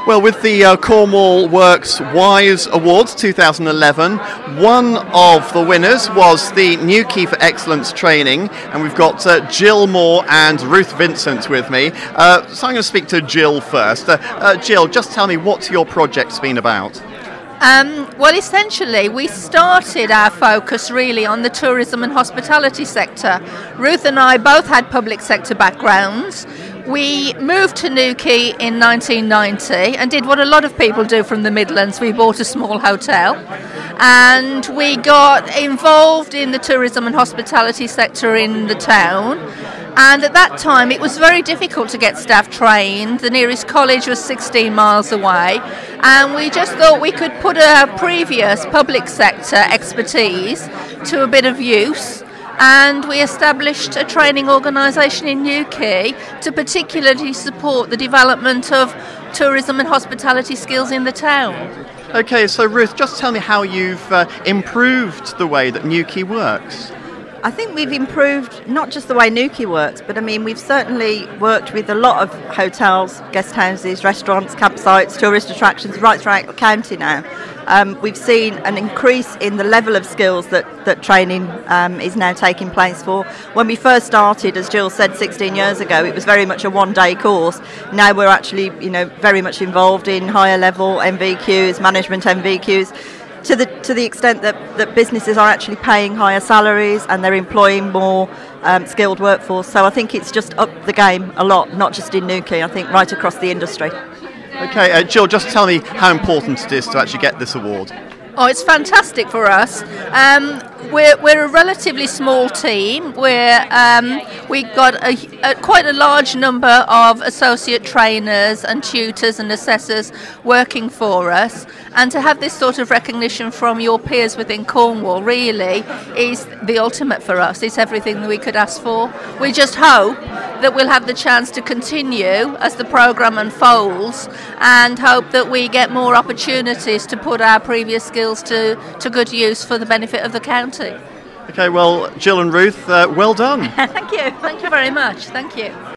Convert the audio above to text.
Well, with the Cornwall Works Wise Awards 2011, one of the winners was the Newquay for Excellence Training, and we've got Jill Moore and Ruth Vincent with me. So I'm going to speak to Jill first. Jill, just tell me what your project's been about. Well, essentially, we started our focus really on the tourism and hospitality sector. Ruth and I both had public sector backgrounds. We moved to Newquay in 1990 and did what a lot of people do from the Midlands. We bought a small hotel and we got involved in the tourism and hospitality sector in the town. And at that time, it was very difficult to get staff trained. The nearest college was 16 miles away. And we just thought we could put our previous public sector expertise to a bit of use. And we established a training organisation in Newquay to particularly support the development of tourism and hospitality skills in the town. Okay, so Ruth, just tell me how you've improved the way that Newquay works. I think we've improved not just the way Newquay works, but I mean we've certainly worked with a lot of hotels, guest houses, restaurants, campsites, tourist attractions right throughout the county now. We've seen an increase in the level of skills that training is now taking place for. When we first started, as Jill said, 16 years ago, it was very much a one-day course. Now we're actually, very much involved in higher level MVQs, management MVQs. To the extent that businesses are actually paying higher salaries and they're employing more skilled workforce. So I think it's just upped the game a lot, not just in Newquay, I think right across the industry. Okay, Jill, just tell me how important it is to actually get this award. Oh, it's fantastic for us. We're a relatively small team. We've got quite a large number of associate trainers and tutors and assessors working for us. And to have this sort of recognition from your peers within Cornwall really is the ultimate for us. It's everything that we could ask for. We just hope that we'll have the chance to continue as the programme unfolds and hope that we get more opportunities to put our previous skills to good use for the benefit of the county. Okay, well, Jill and Ruth, well done. Thank you. Thank you very much. Thank you.